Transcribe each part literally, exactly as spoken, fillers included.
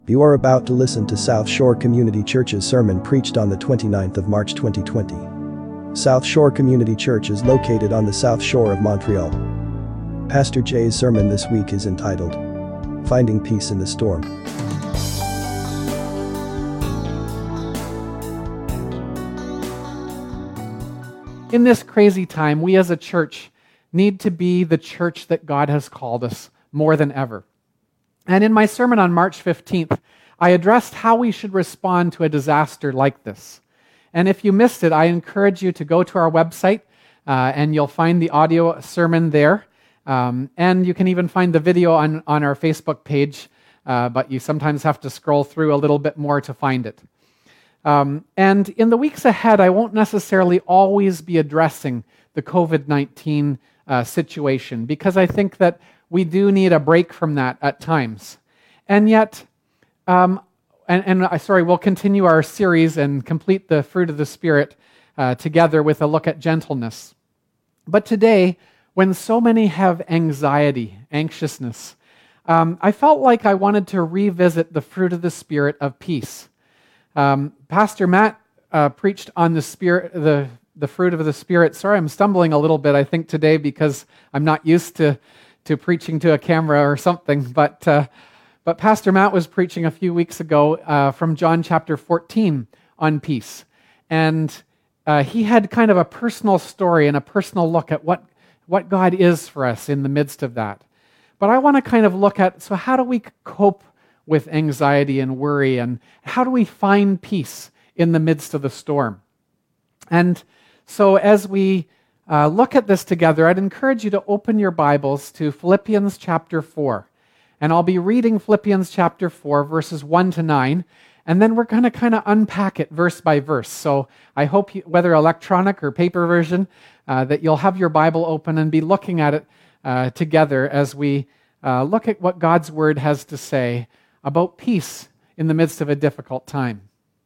You are about to listen to South Shore Community Church's sermon preached on the twenty-ninth of March twenty twenty. South Shore Community Church is located on the South Shore of Montreal. Pastor Jay's sermon this week is entitled, Finding Peace in the Storm. In this crazy time, we as a church need to be the church that God has called us more than ever. And in my sermon on March fifteenth, I addressed how we should respond to a disaster like this. And if you missed it, I encourage you to go to our website, uh, and you'll find the audio sermon there. Um, and you can even find the video on, on our Facebook page, uh, but you sometimes have to scroll through a little bit more to find it. Um, and in the weeks ahead, I won't necessarily always be addressing the covid nineteen uh, situation, because I think that we do need a break from that at times. And yet, um, and, and uh, sorry, we'll continue our series and complete the fruit of the Spirit uh, together with a look at gentleness. But today, when so many have anxiety, anxiousness, um, I felt like I wanted to revisit the fruit of the Spirit of peace. Um, Pastor Matt uh, preached on the spirit, the the fruit of the Spirit. Sorry, I'm stumbling a little bit, I think, today because I'm not used to to preaching to a camera or something. But uh, but Pastor Matt was preaching a few weeks ago uh, from John chapter fourteen on peace, and uh, he had kind of a personal story and a personal look at what what God is for us in the midst of that. But I want to kind of look at, so how do we cope with anxiety and worry, and how do we find peace in the midst of the storm? And so as we uh, look at this together, I'd encourage you to open your Bibles to Philippians chapter four. And I'll be reading Philippians chapter four, verses one to nine, and then we're going to kind of unpack it verse by verse. So I hope, you, whether electronic or paper version, uh, that you'll have your Bible open and be looking at it uh, together as we uh, look at what God's Word has to say about peace in the midst of a difficult time.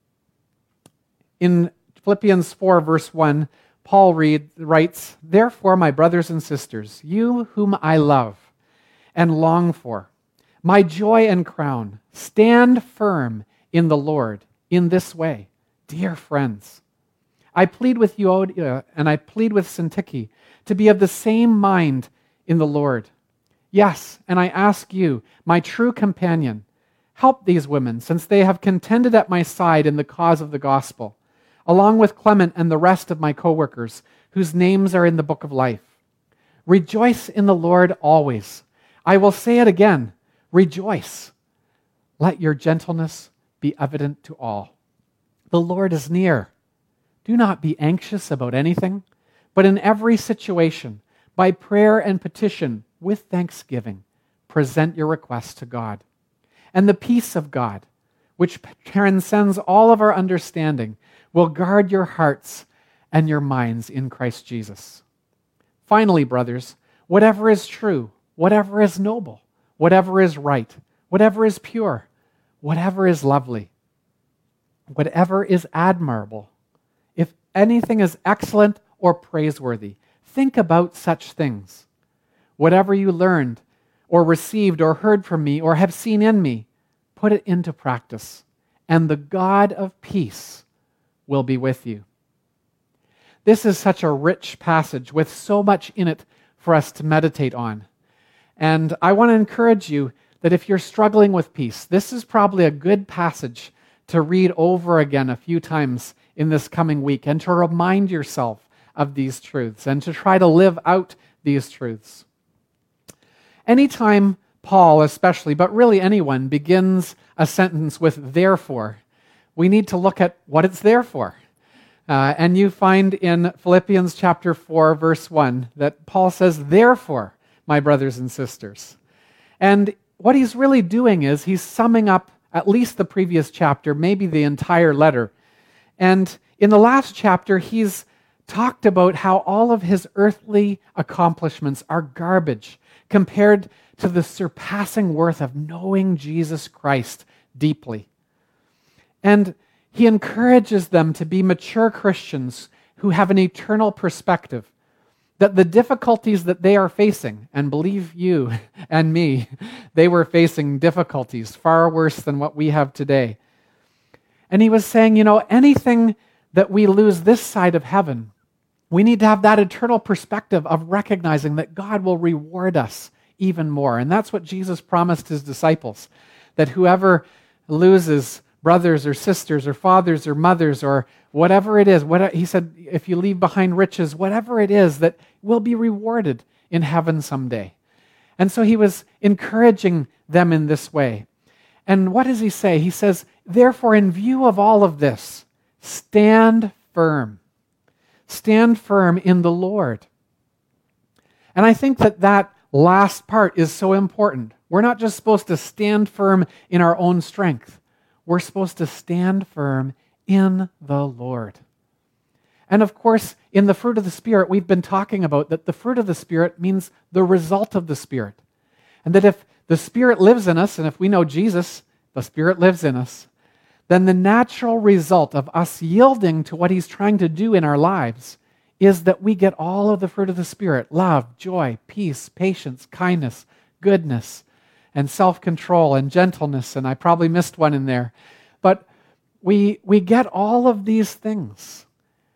In Philippians four, verse one, Paul read, writes, "Therefore, my brothers and sisters, you whom I love and long for, my joy and crown, stand firm in the Lord in this way, dear friends. I plead with Euodia and I plead with Syntyche to be of the same mind in the Lord. Yes, and I ask you, my true companion, help these women, since they have contended at my side in the cause of the gospel, along with Clement and the rest of my co-workers, whose names are in the book of life. Rejoice in the Lord always. I will say it again, rejoice. Let your gentleness be evident to all. The Lord is near. Do not be anxious about anything, but in every situation, by prayer and petition, with thanksgiving, present your requests to God. And the peace of God, which transcends all of our understanding, will guard your hearts and your minds in Christ Jesus. Finally, brothers, whatever is true, whatever is noble, whatever is right, whatever is pure, whatever is lovely, whatever is admirable, if anything is excellent or praiseworthy, think about such things. Whatever you learned or received or heard from me or have seen in me, put it into practice, and the God of peace will be with you." This is such a rich passage with so much in it for us to meditate on. And I want to encourage you that if you're struggling with peace, this is probably a good passage to read over again a few times in this coming week and to remind yourself of these truths and to try to live out these truths. Anytime Paul especially, but really anyone, begins a sentence with therefore, we need to look at what it's there for. Uh, and you find in Philippians chapter four, verse one, that Paul says, "Therefore, my brothers and sisters." And what he's really doing is he's summing up at least the previous chapter, maybe the entire letter. And in the last chapter, he's talked about how all of his earthly accomplishments are garbage compared to the surpassing worth of knowing Jesus Christ deeply. And he encourages them to be mature Christians who have an eternal perspective, that the difficulties that they are facing, and believe you and me, they were facing difficulties far worse than what we have today. And he was saying, you know, anything that we lose this side of heaven, we need to have that eternal perspective of recognizing that God will reward us even more. And that's what Jesus promised his disciples, that whoever loses brothers or sisters or fathers or mothers or whatever it is, what, he said, if you leave behind riches, whatever it is, that will be rewarded in heaven someday. And so he was encouraging them in this way. And what does he say? He says, therefore, in view of all of this, stand firm. Stand firm in the Lord. And I think that that last part is so important. We're not just supposed to stand firm in our own strength. We're supposed to stand firm in the Lord. And of course, in the fruit of the Spirit, we've been talking about that the fruit of the Spirit means the result of the Spirit. And that if the Spirit lives in us, and if we know Jesus, the Spirit lives in us, then the natural result of us yielding to what he's trying to do in our lives is that we get all of the fruit of the Spirit: love, joy, peace, patience, kindness, goodness, and self-control and gentleness. And I probably missed one in there. But we, we get all of these things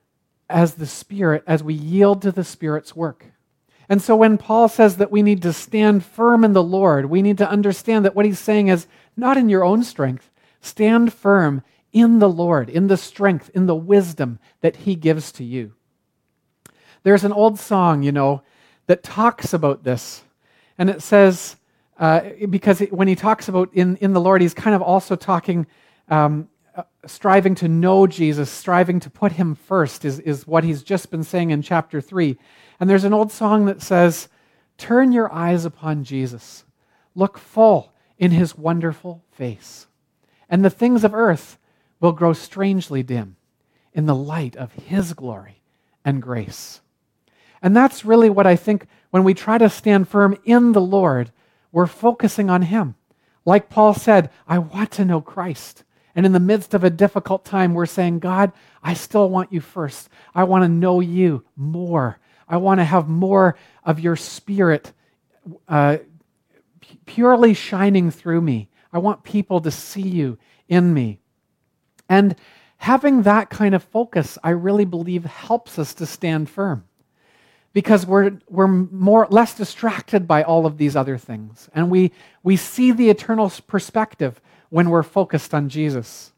as the Spirit, as we yield to the Spirit's work. And so when Paul says that we need to stand firm in the Lord, we need to understand that what he's saying is not in your own strength. Stand firm in the Lord, in the strength, in the wisdom that he gives to you. There's an old song, you know, that talks about this. And it says, uh, because it, when he talks about in, in the Lord, he's kind of also talking, um, uh, striving to know Jesus, striving to put him first is, is what he's just been saying in chapter three. And there's an old song that says, turn your eyes upon Jesus. Look full in his wonderful face. And the things of earth will grow strangely dim in the light of his glory and grace. And that's really what I think when we try to stand firm in the Lord, we're focusing on him. Like Paul said, I want to know Christ. And in the midst of a difficult time, we're saying, God, I still want you first. I want to know you more. I want to have more of your Spirit uh, purely shining through me. I want people to see you in me. And having that kind of focus, I really believe, helps us to stand firm. Because we're we're more less distracted by all of these other things. And we, we see the eternal perspective when we're focused on Jesus.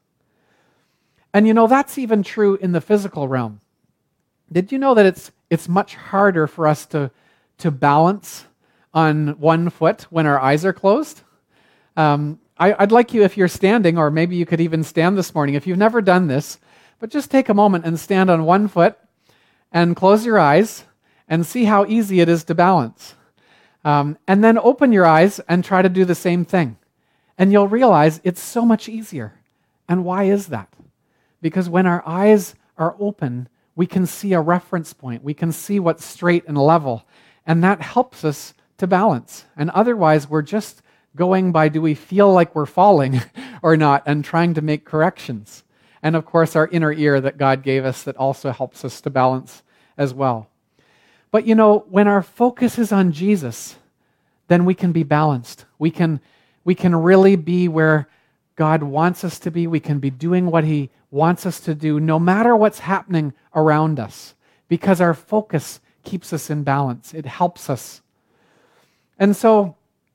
And you know, that's even true in the physical realm. Did you know that it's it's much harder for us to, to balance on one foot when our eyes are closed? Um, I, I'd like you, if you're standing, or maybe you could even stand this morning, if you've never done this, but just take a moment and stand on one foot and close your eyes and see how easy it is to balance. Um, and then open your eyes and try to do the same thing. And you'll realize it's so much easier. And why is that? Because when our eyes are open, we can see a reference point. We can see what's straight and level. And that helps us to balance. And otherwise, we're just going by, do we feel like we're falling or not, and trying to make corrections. And of course, our inner ear that God gave us that also helps us to balance as well. But you know, when our focus is on Jesus, then we can be balanced. We can, we can really be where God wants us to be. We can be doing what he wants us to do, no matter what's happening around us, because our focus keeps us in balance. It helps us. And so,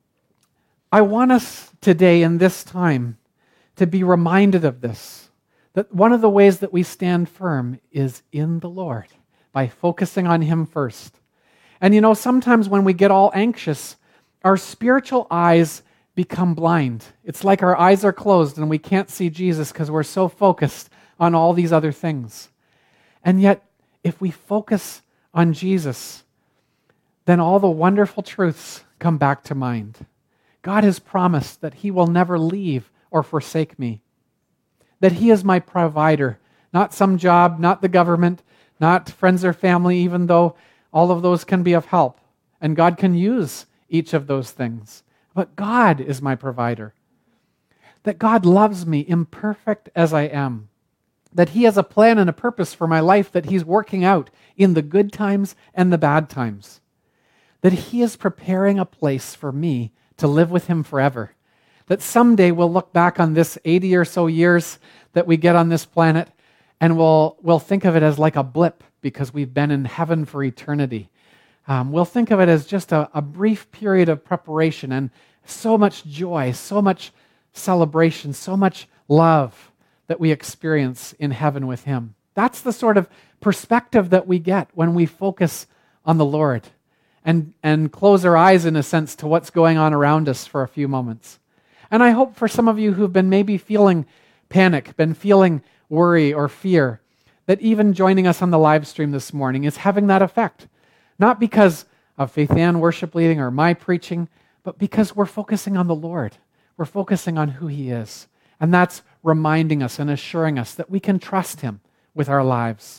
I want us today in this time to be reminded of this, that one of the ways that we stand firm is in the Lord, by focusing on him first. And you know, sometimes when we get all anxious, our spiritual eyes become blind. It's like our eyes are closed and we can't see Jesus because we're so focused on all these other things. And yet, if we focus on Jesus, then all the wonderful truths come back to mind. God has promised that he will never leave or forsake me, that he is my provider, not some job, not the government, not friends or family, even though all of those can be of help. And God can use each of those things. But God is my provider. That God loves me imperfect as I am. that He has a plan and a purpose for my life that He's working out in the good times and the bad times. That He is preparing a place for me to live with Him forever. That someday we'll look back on this eighty or so years that we get on this planet and we'll, we'll think of it as like a blip because we've been in heaven for eternity. Um, we'll think of it as just a, a brief period of preparation and so much joy, so much celebration, so much love that we experience in heaven with Him. That's the sort of perspective that we get when we focus on the Lord and, and close our eyes, in a sense, to what's going on around us for a few moments. And I hope for some of you who've been maybe feeling panic, been feeling worry or fear, that even joining us on the live stream this morning is having that effect. Not because of Faith Ann worship leading or my preaching, but because we're focusing on the Lord. We're focusing on who He is. And that's reminding us and assuring us that we can trust Him with our lives.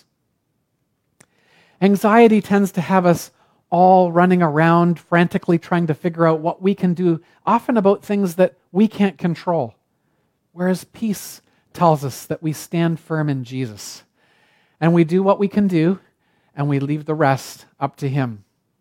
Anxiety tends to have us all running around, frantically trying to figure out what we can do, often about things that we can't control. Whereas peace tells us that we stand firm in Jesus. And we do what we can do, and we leave the rest up to Him.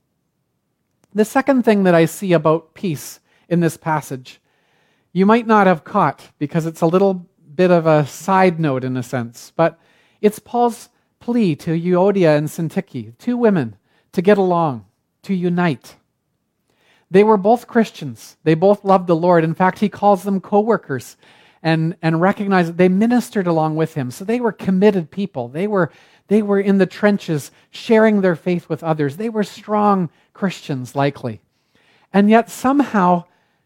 The second thing that I see about peace in this passage, you might not have caught because it's a little bit of a side note in a sense, but it's Paul's plea to Euodia and Syntyche, two women, to get along, to unite. They were both Christians. They both loved the Lord. In fact, he calls them co-workers and, and recognized that they ministered along with him. So they were committed people. They were, they were in the trenches sharing their faith with others. They were strong Christians, likely. And yet somehow,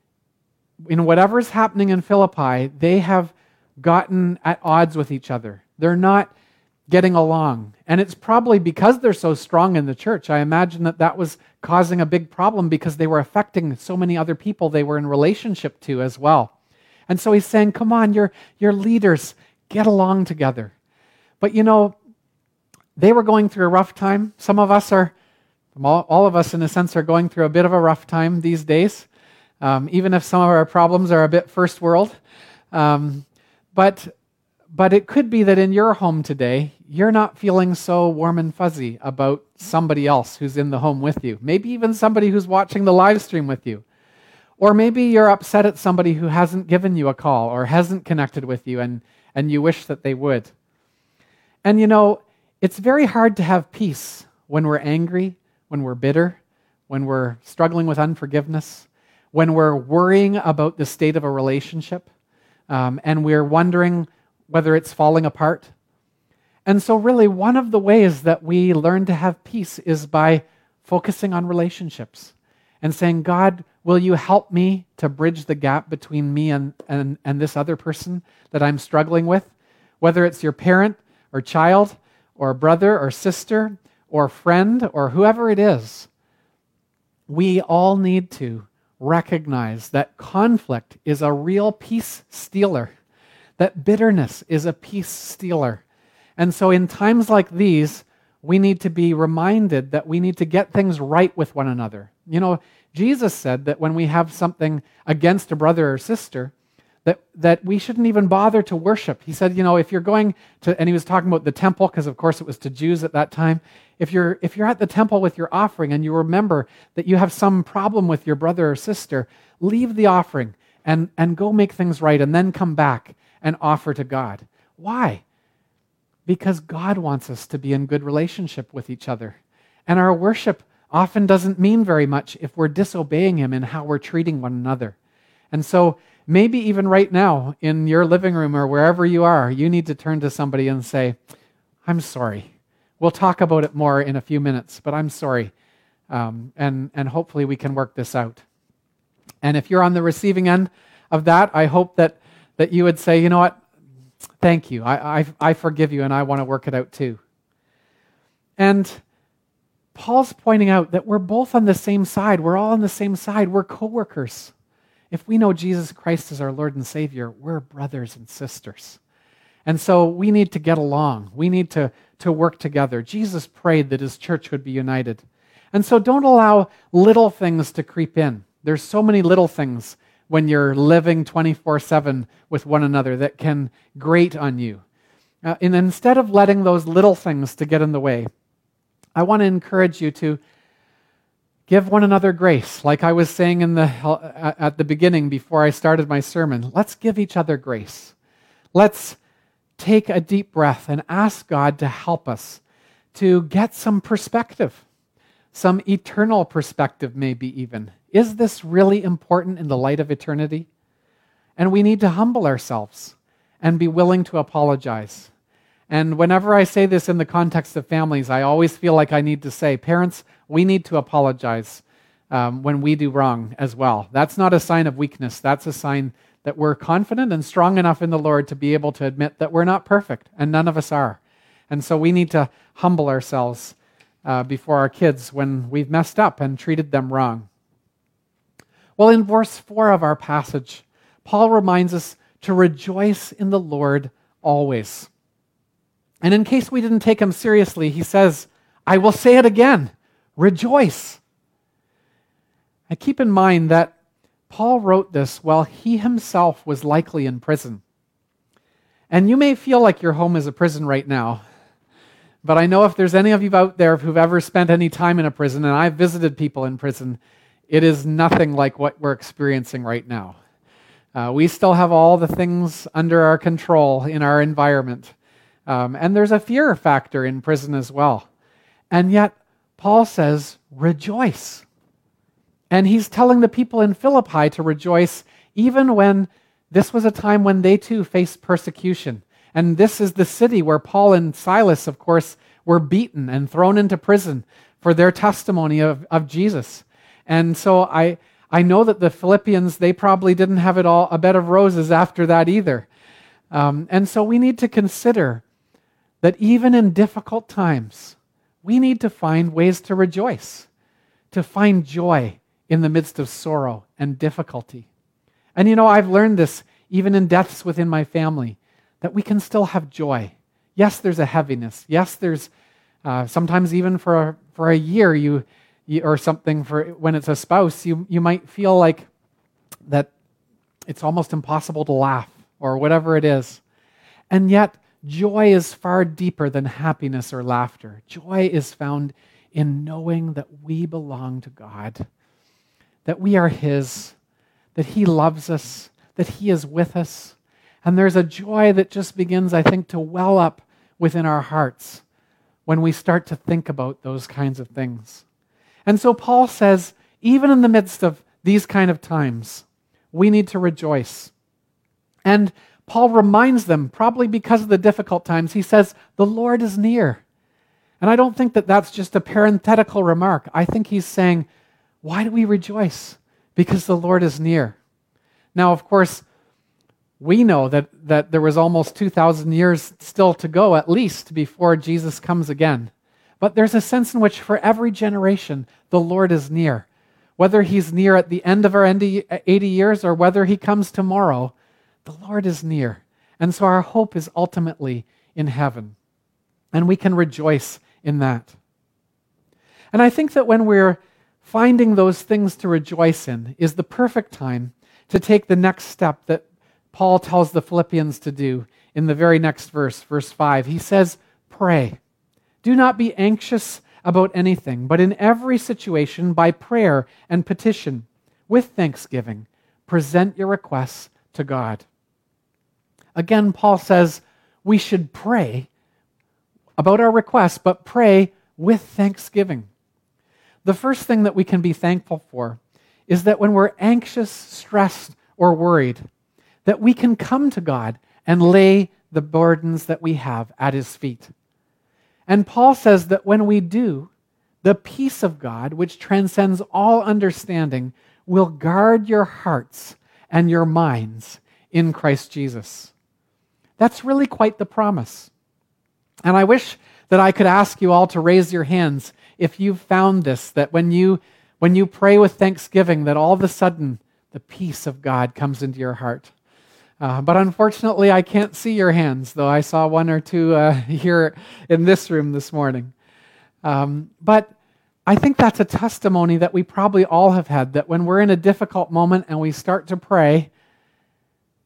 in whatever's happening in Philippi, they have gotten at odds with each other. They're not getting along. And it's probably because they're so strong in the church. I imagine that that was causing a big problem because they were affecting so many other people they were in relationship to as well. And so he's saying, come on, you're, you're leaders, get along together. But you know, they were going through a rough time. Some of us are, all, all of us in a sense are going through a bit of a rough time these days, um, even if some of our problems are a bit first world. Um, but But it could be that in your home today, you're not feeling so warm and fuzzy about somebody else who's in the home with you. Maybe even somebody who's watching the live stream with you. Or maybe you're upset at somebody who hasn't given you a call or hasn't connected with you and, and you wish that they would. And you know, it's very hard to have peace when we're angry, when we're bitter, when we're struggling with unforgiveness, when we're worrying about the state of a relationship, um, and we're wondering whether it's falling apart. And so really one of the ways that we learn to have peace is by focusing on relationships and saying, God, will you help me to bridge the gap between me and, and, and this other person that I'm struggling with? Whether it's your parent or child or brother or sister or friend or whoever it is, we all need to recognize that conflict is a real peace stealer. That bitterness is a peace stealer. And so in times like these, we need to be reminded that we need to get things right with one another. You know, Jesus said that when we have something against a brother or sister, that, that we shouldn't even bother to worship. He said, you know, if you're going to, and he was talking about the temple, because of course it was to Jews at that time. If you're, if you're at the temple with your offering and you remember that you have some problem with your brother or sister, leave the offering and, and go make things right and then come back and offer to God. Why? Because God wants us to be in good relationship with each other. And our worship often doesn't mean very much if we're disobeying Him in how we're treating one another. And so maybe even right now in your living room or wherever you are, you need to turn to somebody and say, I'm sorry. We'll talk about it more in a few minutes, but I'm sorry. Um, and, and hopefully we can work this out. And if you're on the receiving end of that, I hope that that you would say, you know what, thank you, I, I, I forgive you and I want to work it out too. And Paul's pointing out that we're both on the same side. We're all on the same side. We're co-workers. If we know Jesus Christ as our Lord and Savior, we're brothers and sisters. And so we need to get along. We need to, to work together. Jesus prayed that His church would be united. And so don't allow little things to creep in. There's so many little things when you're living twenty-four seven with one another that can grate on you. Uh, and instead of letting those little things to get in the way, I want to encourage you to give one another grace. Like I was saying in the at the beginning before I started my sermon, let's give each other grace. Let's take a deep breath and ask God to help us to get some perspective, some eternal perspective maybe even. Is this really important in the light of eternity? And we need to humble ourselves and be willing to apologize. And whenever I say this in the context of families, I always feel like I need to say, parents, we need to apologize um, when we do wrong as well. That's not a sign of weakness. That's a sign that we're confident and strong enough in the Lord to be able to admit that we're not perfect, and none of us are. And so we need to humble ourselves uh, before our kids when we've messed up and treated them wrong. Well, in verse four of our passage, Paul reminds us to rejoice in the Lord always. And in case we didn't take him seriously, he says, I will say it again, rejoice. And keep in mind that Paul wrote this while he himself was likely in prison. And you may feel like your home is a prison right now, but I know if there's any of you out there who've ever spent any time in a prison, and I've visited people in prison, it is nothing like what we're experiencing right now. Uh, we still have all the things under our control in our environment. Um, and there's a fear factor in prison as well. And yet, Paul says, rejoice. And he's telling the people in Philippi to rejoice even when this was a time when they too faced persecution. And this is the city where Paul and Silas, of course, were beaten and thrown into prison for their testimony of, of Jesus. And so I, I know that the Philippians, they probably didn't have it all a bed of roses after that either. Um, and so we need to consider that even in difficult times, we need to find ways to rejoice, to find joy in the midst of sorrow and difficulty. And you know, I've learned this even in deaths within my family, that we can still have joy. Yes, there's a heaviness. Yes, there's uh, sometimes even for a, for a year you, you or something for when it's a spouse, you you might feel like that it's almost impossible to laugh or whatever it is. And yet, joy is far deeper than happiness or laughter. Joy is found in knowing that we belong to God, that we are His, that He loves us, that He is with us. And there's a joy that just begins, I think, to well up within our hearts when we start to think about those kinds of things. And so Paul says, even in the midst of these kind of times, we need to rejoice. And Paul reminds them, probably because of the difficult times, he says, the Lord is near. And I don't think that that's just a parenthetical remark. I think he's saying, why do we rejoice? Because the Lord is near. Now, of course, we know that, that there was almost two thousand years still to go, at least, before Jesus comes again. But there's a sense in which for every generation, the Lord is near. Whether He's near at the end of our eighty years or whether He comes tomorrow, the Lord is near. And so our hope is ultimately in heaven. And we can rejoice in that. And I think that when we're finding those things to rejoice in is the perfect time to take the next step that Paul tells the Philippians to do in the very next verse, verse five. He says, pray. Do not be anxious about anything, but in every situation, by prayer and petition, with thanksgiving, present your requests to God. Again, Paul says we should pray about our requests, but pray with thanksgiving. The first thing that we can be thankful for is that when we're anxious, stressed, or worried, that we can come to God and lay the burdens that we have at His feet. And Paul says that when we do, the peace of God, which transcends all understanding, will guard your hearts and your minds in Christ Jesus. That's really quite the promise. And I wish that I could ask you all to raise your hands if you've found this, that when you when you pray with thanksgiving, that all of a sudden the peace of God comes into your heart. Uh, but unfortunately, I can't see your hands, though I saw one or two uh, here in this room this morning. Um, but I think that's a testimony that we probably all have had, that when we're in a difficult moment and we start to pray,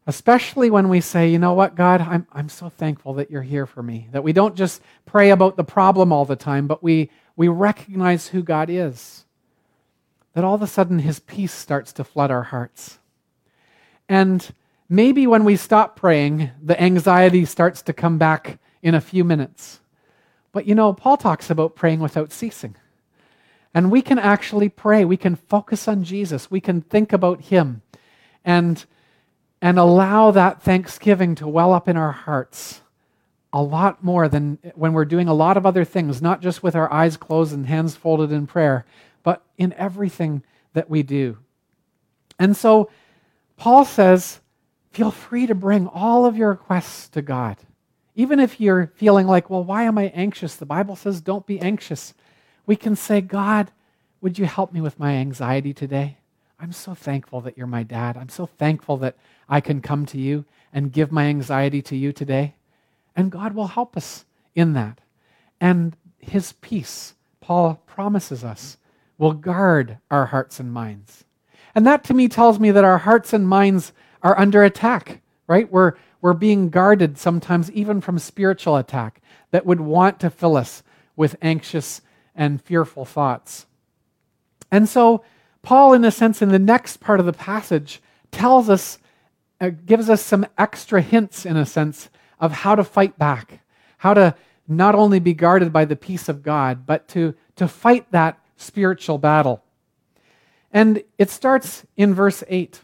Especially when we say, you know what, God, I'm, I'm so thankful that you're here for me. That we don't just pray about the problem all the time, but we, we recognize who God is. That all of a sudden his peace starts to flood our hearts. And maybe when we stop praying, the anxiety starts to come back in a few minutes. But you know, Paul talks about praying without ceasing. And we can actually pray. We can focus on Jesus. We can think about him. And And allow that thanksgiving to well up in our hearts a lot more than when we're doing a lot of other things, not just with our eyes closed and hands folded in prayer, but in everything that we do. And so Paul says, feel free to bring all of your requests to God. Even if you're feeling like, well, why am I anxious? The Bible says don't be anxious. We can say, God, would you help me with my anxiety today? I'm so thankful that you're my dad. I'm so thankful that I can come to you and give my anxiety to you today. And God will help us in that. And his peace, Paul promises us, will guard our hearts and minds. And that to me tells me that our hearts and minds are under attack, right? We're, we're being guarded sometimes even from spiritual attack that would want to fill us with anxious and fearful thoughts. And so Paul, in a sense, in the next part of the passage, tells us, uh, gives us some extra hints, in a sense, of how to fight back, how to not only be guarded by the peace of God, but to, to fight that spiritual battle. And it starts in verse eight,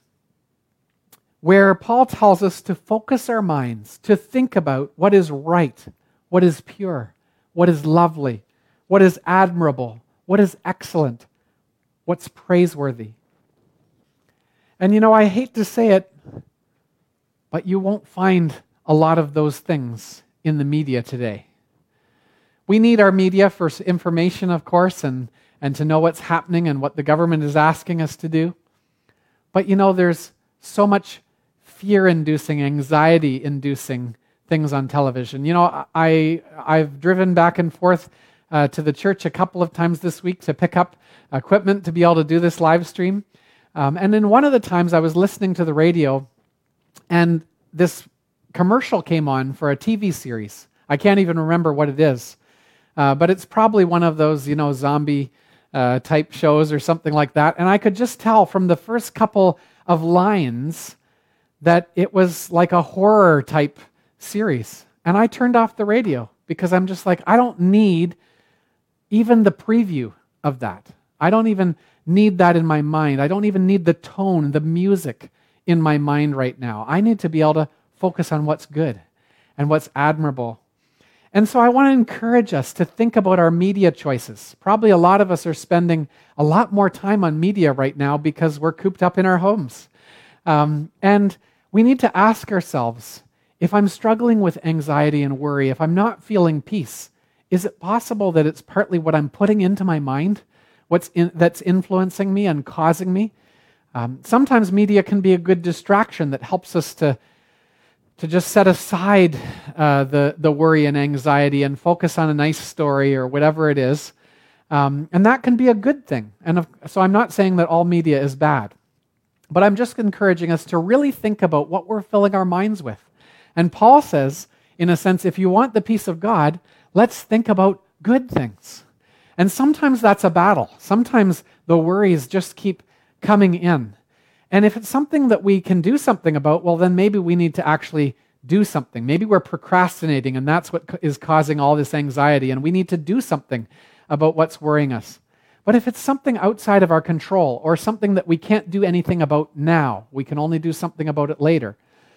where Paul tells us to focus our minds, to think about what is right, what is pure, what is lovely, what is admirable, what is excellent, what's praiseworthy. And you know, I hate to say it, but you won't find a lot of those things in the media today. We need our media for information, of course, and, and to know what's happening and what the government is asking us to do. But you know, there's so much fear-inducing, anxiety-inducing things on television. You know, I, I've driven back and forth uh, to the church a couple of times this week to pick up equipment to be able to do this live stream. Um, and in one of the times I was listening to the radio, and this commercial came on for a T V series. I can't even remember what it is. Uh, but it's probably one of those, you know, zombie uh, type shows or something like that. And I could just tell from the first couple of lines that it was like a horror type series. And I turned off the radio because I'm just like, I don't need even the preview of that. I don't even need that in my mind. I don't even need the tone, the music in my mind right now. I need to be able to focus on what's good and what's admirable. And so I want to encourage us to think about our media choices. Probably a lot of us are spending a lot more time on media right now because we're cooped up in our homes. Um, and we need to ask ourselves, if I'm struggling with anxiety and worry, if I'm not feeling peace, is it possible that it's partly what I'm putting into my mind, what's in, that's influencing me and causing me? Um, sometimes media can be a good distraction that helps us to to just set aside uh, the, the worry and anxiety and focus on a nice story or whatever it is. Um, and that can be a good thing. And if, so I'm not saying that all media is bad, but I'm just encouraging us to really think about what we're filling our minds with. And Paul says, in a sense, if you want the peace of God, let's think about good things. And sometimes that's a battle. Sometimes the worries just keep coming in. And if it's something that we can do something about, well, then maybe we need to actually do something. Maybe we're procrastinating, and that's what is causing all this anxiety, and we need to do something about what's worrying us. But if it's something outside of our control, or something that we can't do anything about now, we can only do something about it later,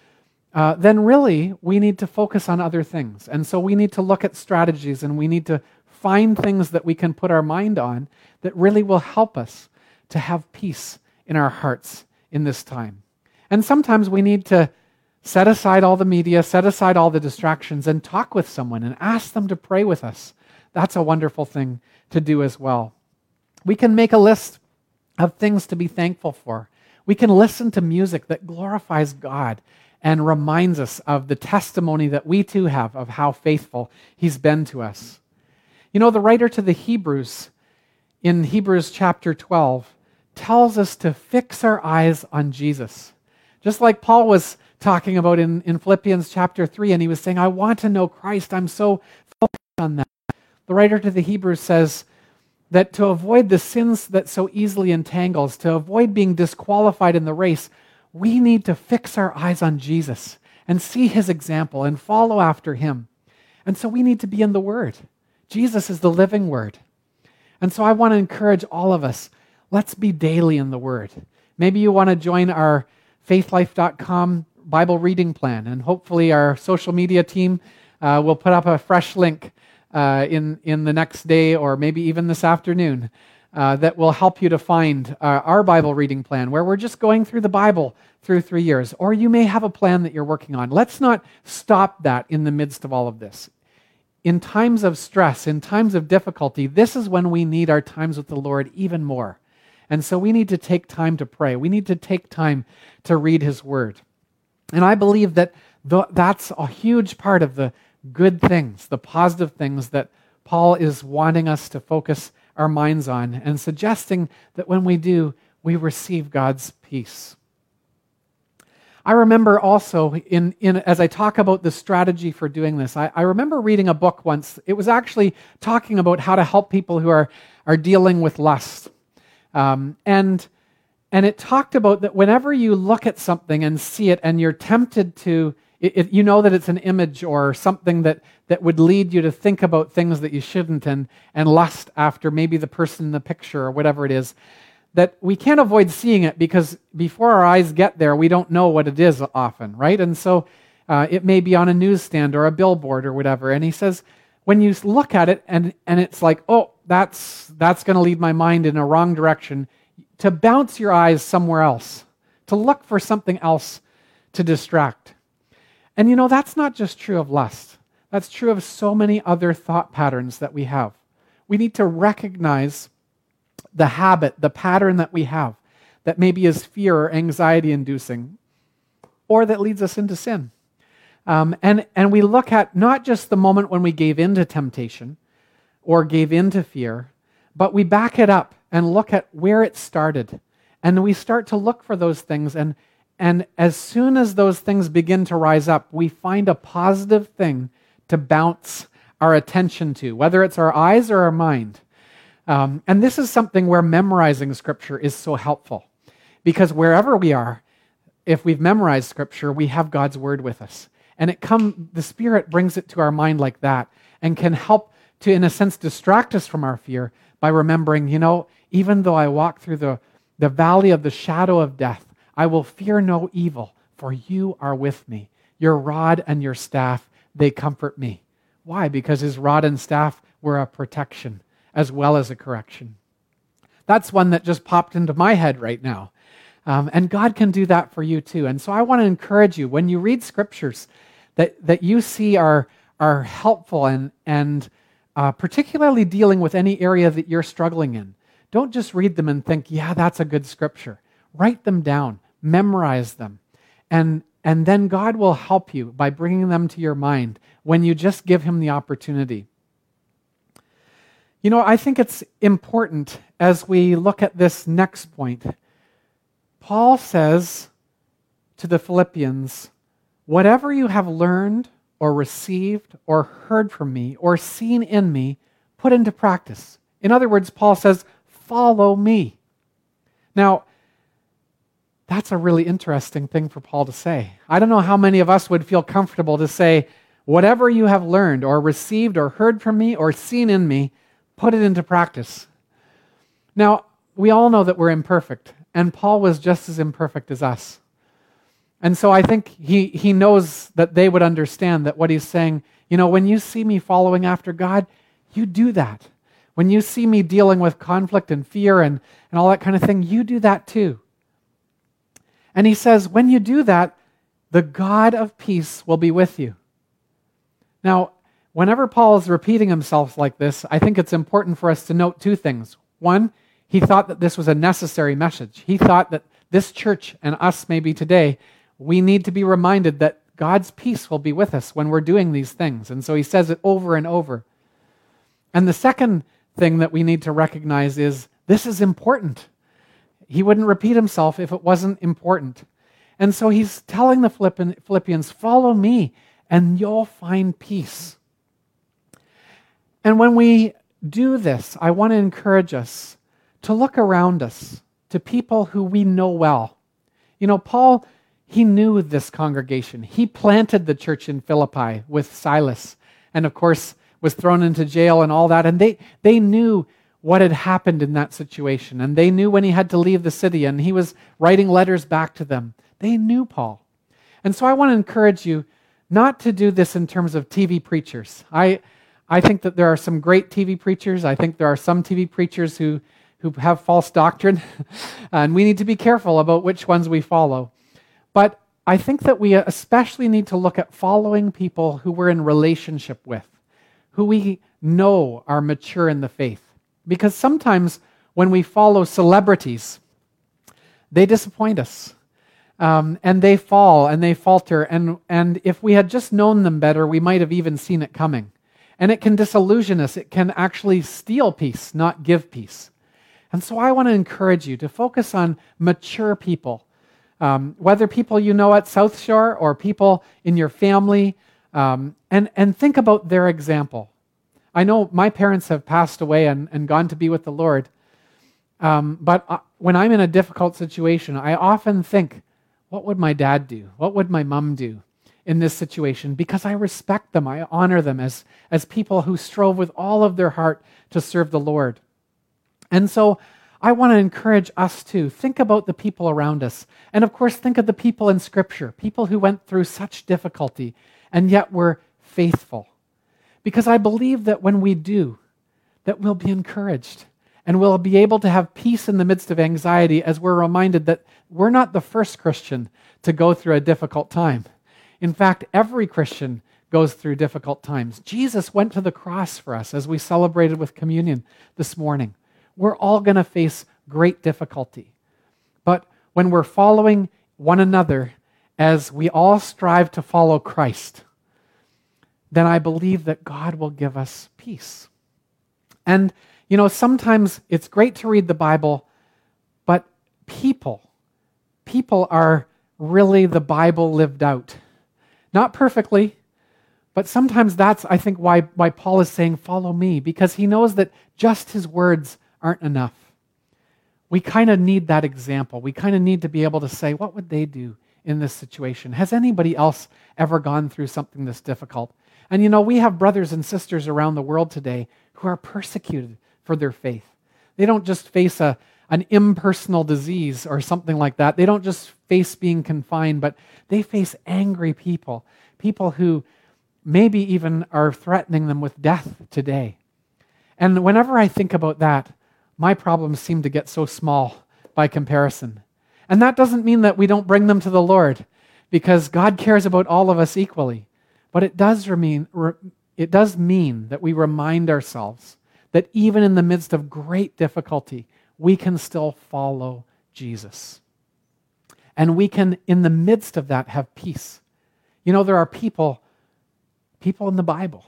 uh, then really we need to focus on other things. And so we need to look at strategies, and we need to find things that we can put our mind on that really will help us to have peace in our hearts in this time. And sometimes we need to set aside all the media, set aside all the distractions, and talk with someone and ask them to pray with us. That's a wonderful thing to do as well. We can make a list of things to be thankful for. We can listen to music that glorifies God and reminds us of the testimony that we too have of how faithful He's been to us. You know, the writer to the Hebrews, in Hebrews chapter twelve, tells us to fix our eyes on Jesus. Just like Paul was talking about in, in Philippians chapter three, and he was saying, I want to know Christ. I'm so focused on that. The writer to the Hebrews says that to avoid the sins that so easily entangles, to avoid being disqualified in the race, we need to fix our eyes on Jesus and see his example and follow after him. And so we need to be in the Word. Jesus is the living Word. And so I want to encourage all of us, let's be daily in the Word. Maybe you want to join our faith life dot com Bible reading plan, and hopefully our social media team uh, will put up a fresh link uh, in, in the next day or maybe even this afternoon uh, that will help you to find uh, our Bible reading plan, where we're just going through the Bible through three years. Or you may have a plan that you're working on. Let's not stop that in the midst of all of this. In times of stress, in times of difficulty, this is when we need our times with the Lord even more. And so we need to take time to pray. We need to take time to read his word. And I believe that th- that's a huge part of the good things, the positive things that Paul is wanting us to focus our minds on, and suggesting that when we do, we receive God's peace. I remember also, in, in as I talk about the strategy for doing this, I, I remember reading a book once. It was actually talking about how to help people who are, are dealing with lust. Um, and, and it talked about that whenever you look at something and see it and you're tempted to, it, it, you know that it's an image or something that, that would lead you to think about things that you shouldn't and, and lust after maybe the person in the picture or whatever it is, that we can't avoid seeing it because before our eyes get there, we don't know what it is often, right? And so uh, it may be on a newsstand or a billboard or whatever. And he says, when you look at it and, and it's like, oh, that's, that's going to lead my mind in a wrong direction, to bounce your eyes somewhere else, to look for something else to distract. And you know, that's not just true of lust. That's true of so many other thought patterns that we have. We need to recognize the habit, the pattern that we have that maybe is fear or anxiety inducing, or that leads us into sin. Um, and, and we look at not just the moment when we gave in to temptation or gave in to fear, but we back it up and look at where it started. And we start to look for those things. And, and as soon as those things begin to rise up, we find a positive thing to bounce our attention to, whether it's our eyes or our mind. Um, and this is something where memorizing Scripture is so helpful. Because wherever we are, if we've memorized Scripture, we have God's Word with us. And it come, the Spirit brings it to our mind like that and can help to, in a sense, distract us from our fear by remembering, you know, even though I walk through the, the valley of the shadow of death, I will fear no evil, for you are with me. Your rod and your staff, they comfort me. Why? Because his rod and staff were a protection as well as a correction. That's one that just popped into my head right now. Um, and God can do that for you too. And so I want to encourage you, when you read scriptures that, that you see are, are helpful and, and uh, particularly dealing with any area that you're struggling in, don't just read them and think, yeah, that's a good scripture. Write them down, memorize them, and, and then God will help you by bringing them to your mind when you just give him the opportunity. You know, I think it's important as we look at this next point. Paul says to the Philippians, whatever you have learned or received or heard from me or seen in me, put into practice. In other words, Paul says, follow me. Now, that's a really interesting thing for Paul to say. I don't know how many of us would feel comfortable to say, whatever you have learned or received or heard from me or seen in me, put it into practice. Now, we all know that we're imperfect, and Paul was just as imperfect as us. And so I think he, he knows that they would understand that what he's saying, you know, when you see me following after God, you do that. When you see me dealing with conflict and fear and, and all that kind of thing, you do that too. And he says, when you do that, the God of peace will be with you. Now, whenever Paul is repeating himself like this, I think it's important for us to note two things. One, he thought that this was a necessary message. He thought that this church and us maybe today, we need to be reminded that God's peace will be with us when we're doing these things. And so he says it over and over. And the second thing that we need to recognize is this is important. He wouldn't repeat himself if it wasn't important. And so he's telling the Philippians, follow me and you'll find peace. And when we do this, I want to encourage us to look around us to people who we know well. You know, Paul, he knew this congregation. He planted the church in Philippi with Silas, and of course was thrown into jail and all that. And they, they knew what had happened in that situation. And they knew when he had to leave the city, and he was writing letters back to them. They knew Paul. And so I want to encourage you not to do this in terms of T V preachers. I, I think that there are some great T V preachers. I think there are some T V preachers who who have false doctrine, and we need to be careful about which ones we follow. But I think that we especially need to look at following people who we're in relationship with, who we know are mature in the faith. Because sometimes when we follow celebrities, they disappoint us, um, and they fall and they falter, and, and if we had just known them better, we might have even seen it coming. And it can disillusion us. It can actually steal peace, not give peace. And so I want to encourage you to focus on mature people, um, whether people you know at South Shore or people in your family, um, and, and think about their example. I know my parents have passed away and, and gone to be with the Lord, um, but uh, when I'm in a difficult situation, I often think, what would my dad do? What would my mom do in this situation? Because I respect them, I honor them as, as people who strove with all of their heart to serve the Lord. And so I want to encourage us to think about the people around us. And of course, think of the people in Scripture, people who went through such difficulty and yet were faithful. Because I believe that when we do, that we'll be encouraged and we'll be able to have peace in the midst of anxiety as we're reminded that we're not the first Christian to go through a difficult time. In fact, every Christian goes through difficult times. Jesus went to the cross for us as we celebrated with communion this morning. We're all going to face great difficulty. But when we're following one another as we all strive to follow Christ, then I believe that God will give us peace. And, you know, sometimes it's great to read the Bible, but people, people are really the Bible lived out. Not perfectly, but sometimes that's, I think, why, why Paul is saying, follow me, because he knows that just his words aren't enough. We kind of need that example. We kind of need to be able to say, what would they do in this situation? Has anybody else ever gone through something this difficult? And you know, we have brothers and sisters around the world today who are persecuted for their faith. They don't just face a, an impersonal disease or something like that. They don't just face being confined, but they face angry people, people who maybe even are threatening them with death today. And whenever I think about that, my problems seem to get so small by comparison. And that doesn't mean that we don't bring them to the Lord, because God cares about all of us equally. But it does remain, it does mean that we remind ourselves that even in the midst of great difficulty, we can still follow Jesus. And we can, in the midst of that, have peace. You know, there are people, people in the Bible.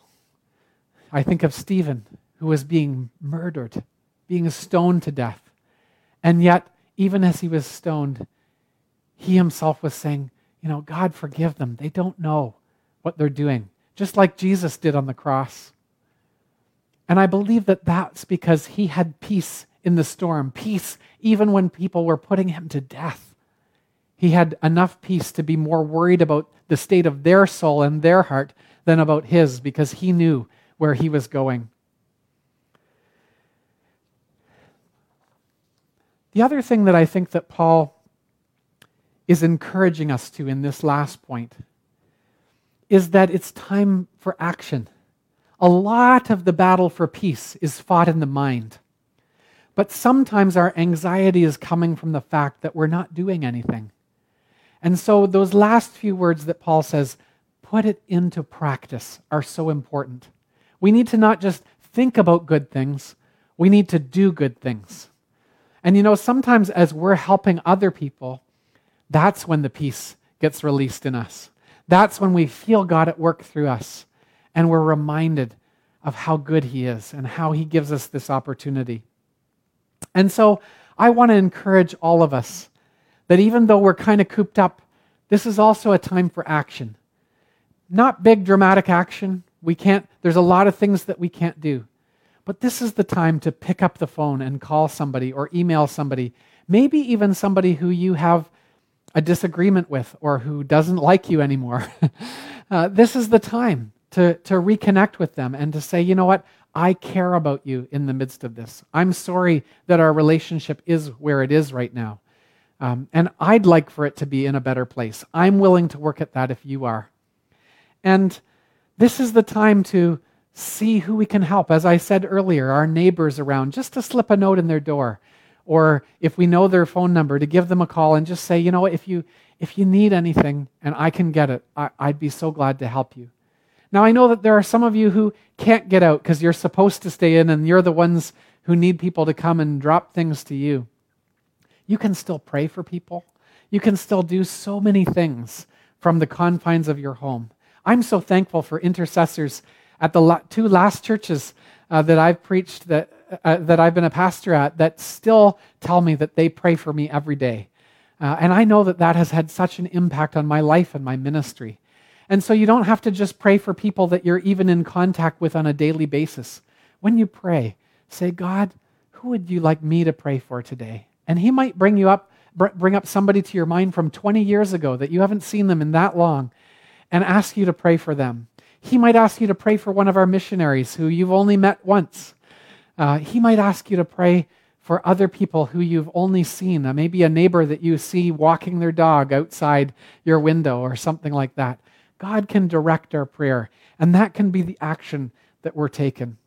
I think of Stephen, who was being murdered, being stoned to death. And yet, even as he was stoned, he himself was saying, you know, God, forgive them. They don't know what they're doing. Just like Jesus did on the cross. And I believe that that's because he had peace in the storm, peace even when people were putting him to death. He had enough peace to be more worried about the state of their soul and their heart than about his, because he knew where he was going. The other thing that I think that Paul is encouraging us to in this last point is that it's time for action. A lot of the battle for peace is fought in the mind. But sometimes our anxiety is coming from the fact that we're not doing anything. And so those last few words that Paul says, put it into practice, are so important. We need to not just think about good things, we need to do good things. And you know, sometimes as we're helping other people, that's when the peace gets released in us. That's when we feel God at work through us, and we're reminded of how good he is and how he gives us this opportunity. And so I want to encourage all of us that even though we're kind of cooped up this is also a time for action. Not big dramatic action. We can't, there's a lot of things that we can't do. But this is the time to pick up the phone and call somebody or email somebody, maybe even somebody who you have a disagreement with or who doesn't like you anymore. uh, this is the time to, to reconnect with them and to say, you know what, I care about you in the midst of this. I'm sorry that our relationship is where it is right now. Um, and I'd like for it to be in a better place. I'm willing to work at that if you are. And this is the time to see who we can help. As I said earlier, our neighbors around, just to slip a note in their door. Or if we know their phone number, to give them a call and just say, you know what, if you if you need anything and I can get it, I, I'd be so glad to help you. Now, I know that there are some of you who can't get out because you're supposed to stay in and you're the ones who need people to come and drop things to you. You can still pray for people. You can still do so many things from the confines of your home. I'm so thankful for intercessors at the la- two last churches uh, that I've preached, that uh, that I've been a pastor at, that still tell me that they pray for me every day. Uh, and I know that that has had such an impact on my life and my ministry. And so you don't have to just pray for people that you're even in contact with on a daily basis. When you pray, say, God, who would you like me to pray for today? And he might bring you up, bring up somebody to your mind from twenty years ago that you haven't seen them in that long and ask you to pray for them. He might ask you to pray for one of our missionaries who you've only met once. Uh, he might ask you to pray for other people who you've only seen, uh, maybe a neighbor that you see walking their dog outside your window or something like that. God can direct our prayer, and that can be the action that we're taking.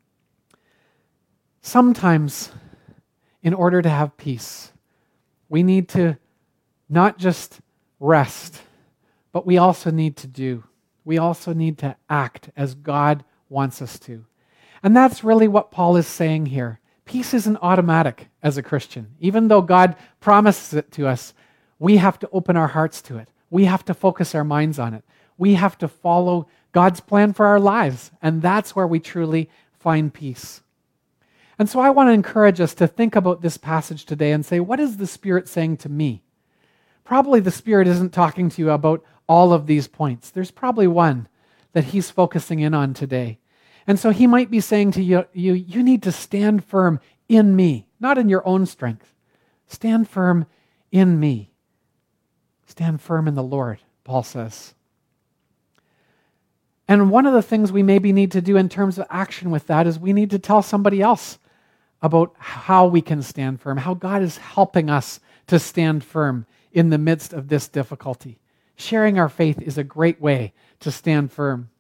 Sometimes, in order to have peace, we need to not just rest, but we also need to do. We also need to act as God wants us to. And that's really what Paul is saying here. Peace isn't automatic as a Christian. Even though God promises it to us, we have to open our hearts to it. We have to focus our minds on it. We have to follow God's plan for our lives, and that's where we truly find peace. And so I want to encourage us to think about this passage today and say, what is the Spirit saying to me? Probably the Spirit isn't talking to you about all of these points. There's probably one that he's focusing in on today. And so he might be saying to you, you, you need to stand firm in me, not in your own strength. Stand firm in me. Stand firm in the Lord, Paul says. And one of the things we maybe need to do in terms of action with that is we need to tell somebody else about how we can stand firm, how God is helping us to stand firm in the midst of this difficulty. Sharing our faith is a great way to stand firm.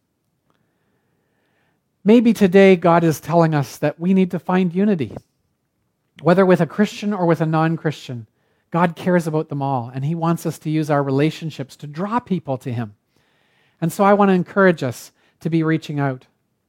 Maybe today God is telling us that we need to find unity. Whether with a Christian or with a non-Christian, God cares about them all, and he wants us to use our relationships to draw people to him. And so I want to encourage us to be reaching out.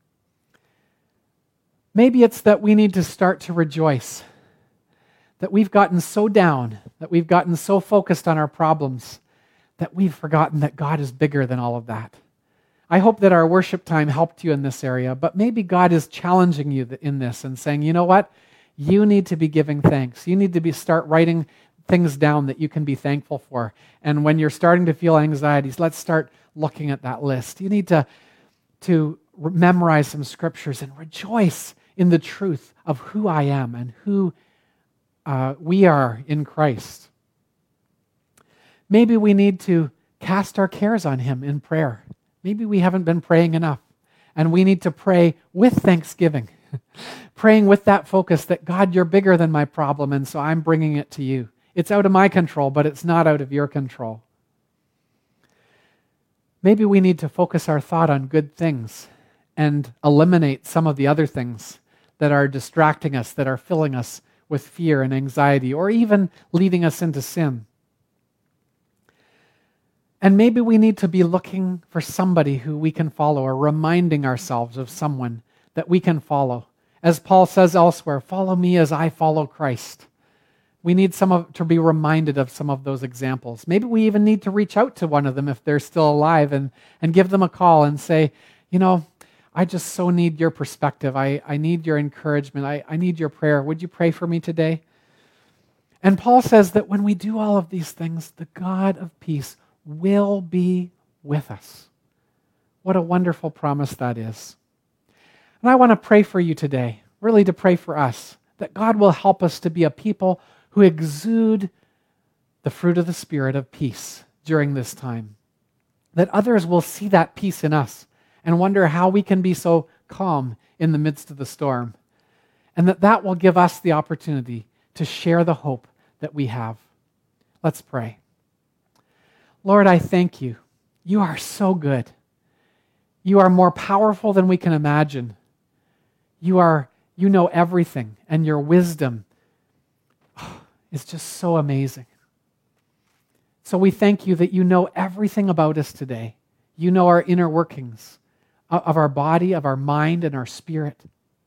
Maybe it's that we need to start to rejoice, that we've gotten so down, that we've gotten so focused on our problems, that we've forgotten that God is bigger than all of that. I hope that our worship time helped you in this area, but maybe God is challenging you in this and saying, you know what? You need to be giving thanks. You need to be start writing things down that you can be thankful for. And when you're starting to feel anxieties, let's start looking at that list. You need to, to memorize some scriptures and rejoice in the truth of who I am and who uh, we are in Christ. Maybe we need to cast our cares on him in prayer. Maybe we haven't been praying enough, and we need to pray with thanksgiving, praying with that focus that, God, you're bigger than my problem, and so I'm bringing it to you. It's out of my control, but it's not out of your control. Maybe we need to focus our thought on good things and eliminate some of the other things that are distracting us, that are filling us with fear and anxiety, or even leading us into sin. And maybe we need to be looking for somebody who we can follow, or reminding ourselves of someone that we can follow. As Paul says elsewhere, follow me as I follow Christ. We need some of, to be reminded of some of those examples. Maybe we even need to reach out to one of them if they're still alive and, and give them a call and say, you know, I just so need your perspective. I, I need your encouragement. I, I need your prayer. Would you pray for me today? And Paul says that when we do all of these things, the God of peace will be with us. What a wonderful promise that is. And I want to pray for you today, really to pray for us, that God will help us to be a people who exude the fruit of the Spirit of peace during this time. That others will see that peace in us and wonder how we can be so calm in the midst of the storm. And that that will give us the opportunity to share the hope that we have. Let's pray. Lord, I thank you. You are so good. You are more powerful than we can imagine. You are, you know everything, and your wisdom oh, is just so amazing. So we thank you that you know everything about us today. You know our inner workings of our body, of our mind, and our spirit.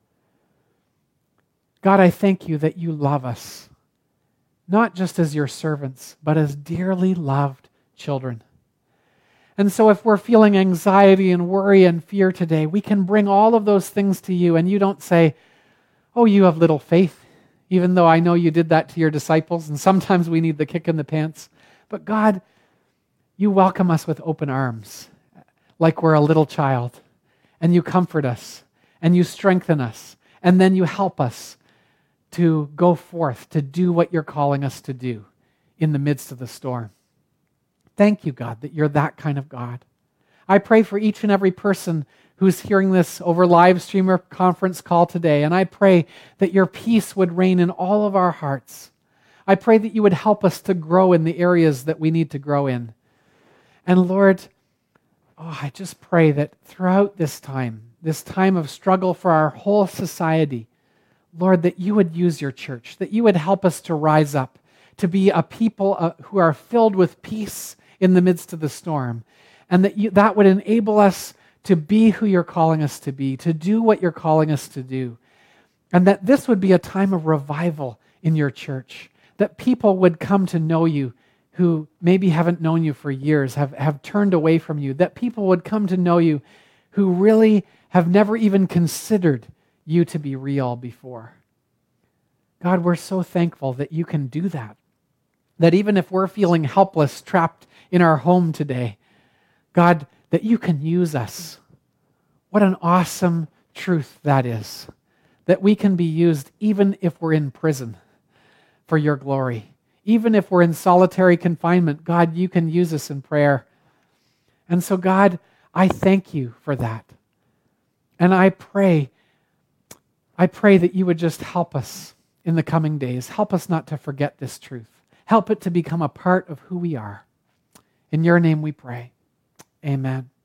God, I thank you that you love us, not just as your servants, but as dearly loved children. And so if we're feeling anxiety and worry and fear today, we can bring all of those things to you, and you don't say, oh, you have little faith, even though I know you did that to your disciples, and sometimes we need the kick in the pants. But God, you welcome us with open arms, like we're a little child, and you comfort us, and you strengthen us, and then you help us to go forth, to do what you're calling us to do in the midst of the storm. Thank you, God, that you're that kind of God. I pray for each and every person who's hearing this over live stream or conference call today, and I pray that your peace would reign in all of our hearts. I pray that you would help us to grow in the areas that we need to grow in. And Lord, oh, I just pray that throughout this time, this time of struggle for our whole society, Lord, that you would use your church, that you would help us to rise up, to be a people uh, who are filled with peace in the midst of the storm, and that you, that would enable us to be who you're calling us to be, to do what you're calling us to do, and that this would be a time of revival in your church, that people would come to know you who maybe haven't known you for years, have, have turned away from you, that people would come to know you who really have never even considered you to be real before. God, we're so thankful that you can do that. That even if we're feeling helpless, trapped in our home today, God, that you can use us. What an awesome truth that is. That we can be used even if we're in prison for your glory. Even if we're in solitary confinement, God, you can use us in prayer. And so, God, I thank you for that. And I pray, I pray that you would just help us in the coming days. Help us not to forget this truth. Help it to become a part of who we are. In your name we pray. Amen.